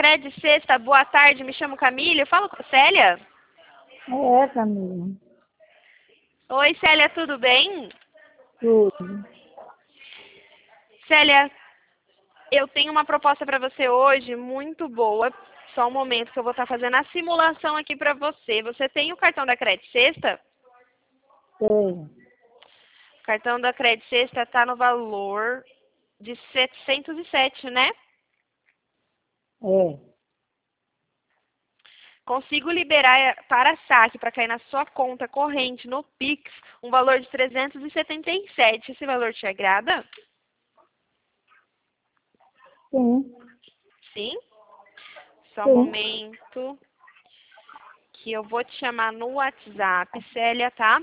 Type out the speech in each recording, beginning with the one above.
Cred Sexta, boa tarde, me chamo Camila, eu falo com a Célia? É, Camila. Oi, Célia, tudo bem? Tudo. Célia, eu tenho uma proposta para você hoje muito boa. Só um momento que eu vou estar fazendo a simulação aqui para você. Você tem o cartão da Cred Sexta? Tenho. O cartão da Cred Sexta está no valor de 707, né? É. Consigo liberar para saque, para cair na sua conta corrente no Pix, um valor de 377. Esse valor te agrada? Sim. Sim? Só um Sim. momento que eu vou te chamar no WhatsApp, Célia, tá?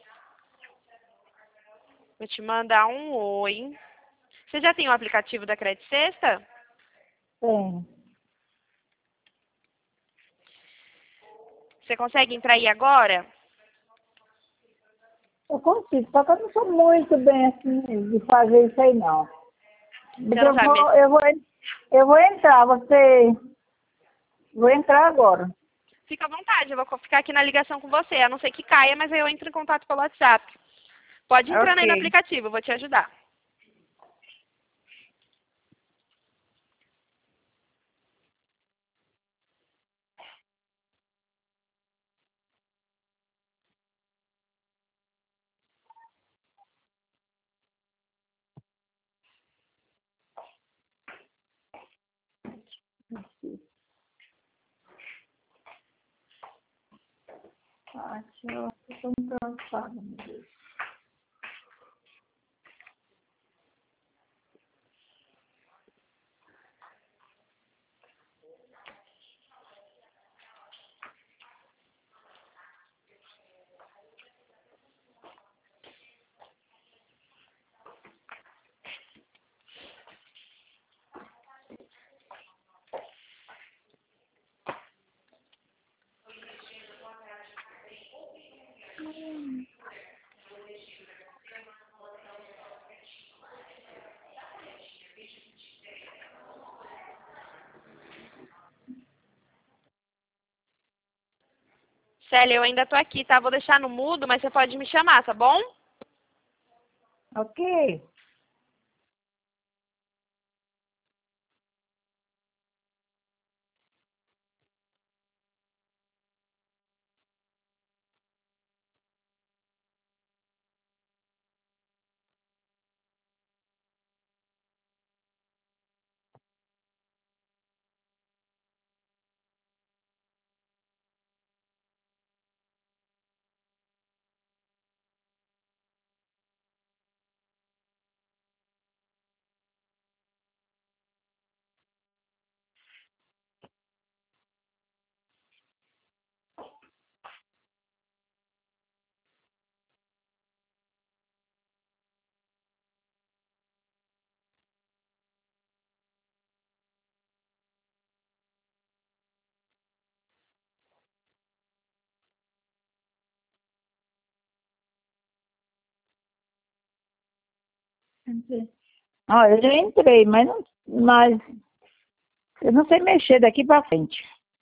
Vou te mandar um oi. Você já tem o aplicativo da Cred Sexta? Tenho. Você consegue entrar aí agora? Eu consigo, só que eu não sou muito bem assim de fazer isso aí, não. Você Mas não sabe? eu vou entrar, vou entrar agora. Fica à vontade, eu vou ficar aqui na ligação com você. A não ser que caia, mas aí eu entro em contato pelo WhatsApp. Pode entrar aí no Ok. aplicativo, eu vou te ajudar. Acho que eu estou muito cansada, meu Deus. Célia, eu ainda tô aqui, tá? Vou deixar no mudo, mas você pode me chamar, tá bom? Ok. Ó, eu já entrei, mas eu não sei mexer daqui pra frente.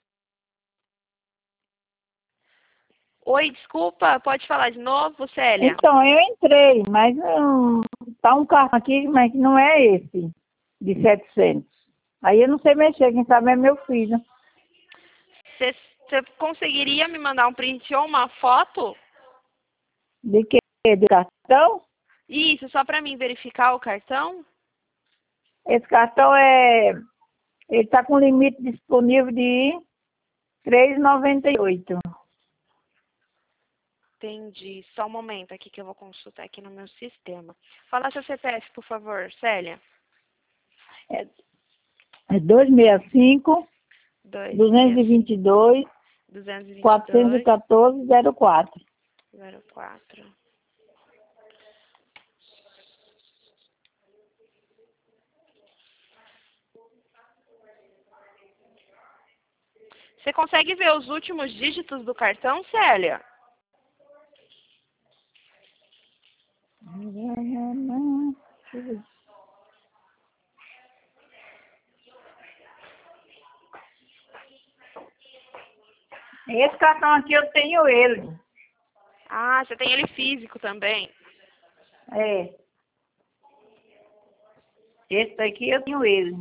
Oi, desculpa, pode falar de novo, Célia? Então, eu entrei, mas tá um carro aqui, mas não é esse, de 700. Aí eu não sei mexer, quem sabe é meu filho. Você conseguiria me mandar um print ou uma foto? De quê? De cartão? Isso, só para mim verificar o cartão? Esse cartão ele tá com limite disponível de 3,98. Entendi. Só um momento aqui que eu vou consultar aqui no meu sistema. Fala seu CPF, por favor, Célia. É, é 265, 265 222, 222 414, 04. 04. Você consegue ver os últimos dígitos do cartão, Célia? Esse cartão aqui eu tenho ele. Ah, você tem ele físico também. É. Esse daqui eu tenho ele.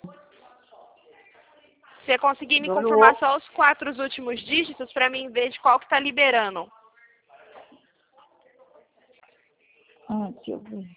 Você conseguir me Agora o confirmar outro. só os 4 últimos dígitos para mim ver de qual que tá liberando? Deixa eu ver.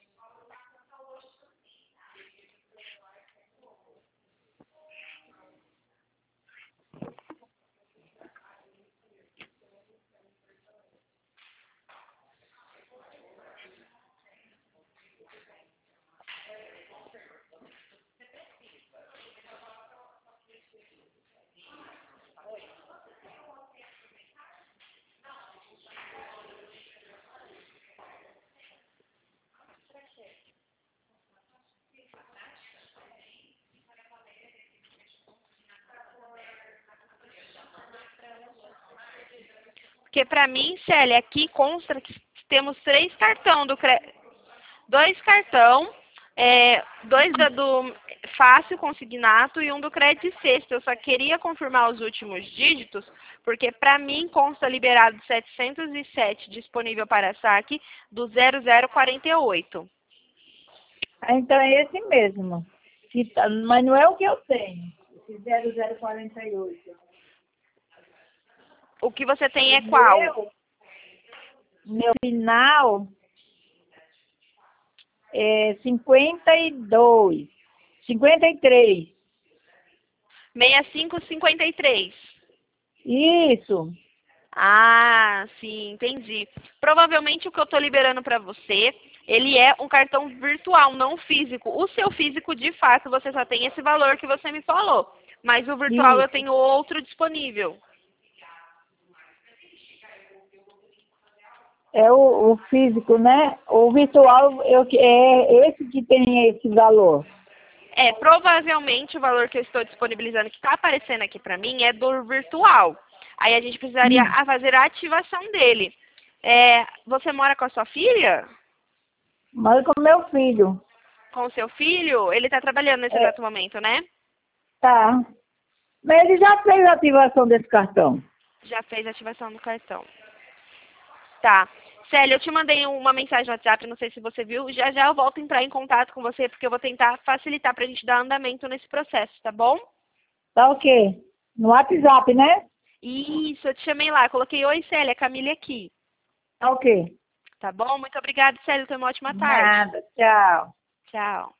Porque para mim, Célia, aqui consta que temos 3 cartão do 2 cartão, 2 do fácil consignato e um do crédito sexta. Eu só queria confirmar os últimos dígitos, porque para mim consta liberado 707 disponível para saque do 0048. Então é esse mesmo. Mas não é o que eu tenho. Esse 0048. O que você tem é O qual? meu final é 52. 53. 6553. Isso. Ah, sim, entendi. Provavelmente o que eu estou liberando para você, ele é um cartão virtual, não físico. O seu físico, de fato, você só tem esse valor que você me falou. Mas o virtual eu Isso. tenho outro disponível. É o físico, né? O virtual é esse que tem esse valor. Provavelmente o valor que eu estou disponibilizando, que está aparecendo aqui para mim, é do virtual. Aí a gente precisaria fazer a ativação dele. Você mora com a sua filha? Moro com meu filho. Com o seu filho? Ele está trabalhando nesse É, exato momento, né? tá. Mas ele já fez a ativação desse cartão. Já fez a ativação do cartão. Tá. Célia, eu te mandei uma mensagem no WhatsApp, não sei se você viu. Já já eu volto a entrar em contato com você, porque eu vou tentar facilitar pra gente dar andamento nesse processo, tá bom? Tá ok. No WhatsApp, né? Isso, eu te chamei lá. Coloquei, oi Célia, Camille aqui. Tá ok. Tá bom? Muito obrigada, Célia. Tenha uma ótima tarde. Nada. Tchau. Tchau.